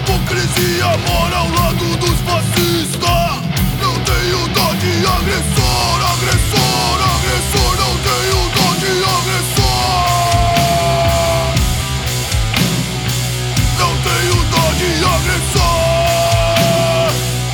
hipocrisia mora ao lado dos fascistas. Não tenho dó de agressor, agressor, agressor. Não tenho dó de agressor. Não tenho dó de agressor.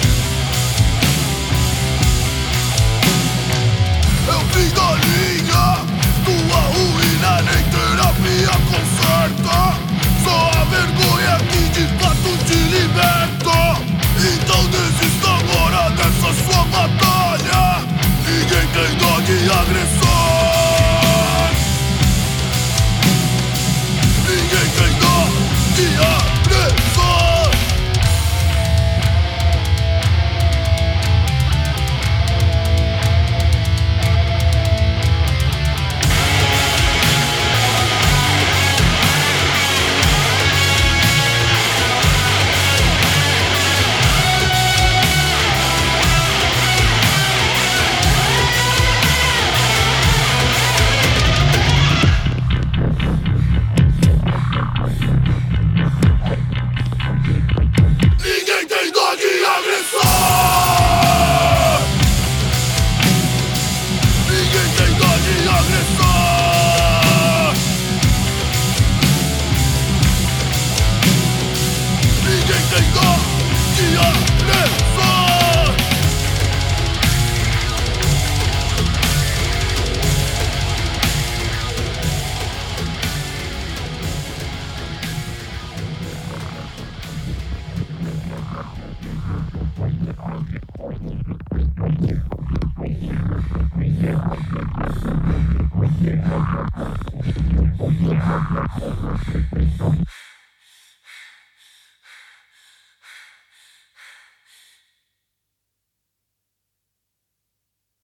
É o fim da linha, tua ruína nem terapia conserta. Só a vergonha que de fato te liberta. Então desista agora dessa sua batalha. Ninguém tem dó de agressor. Ninguém tem dó de agressor. Ninguém tem dó de agressor. Ninguém tem dó de agressor. Ninguém tem dó de agressor.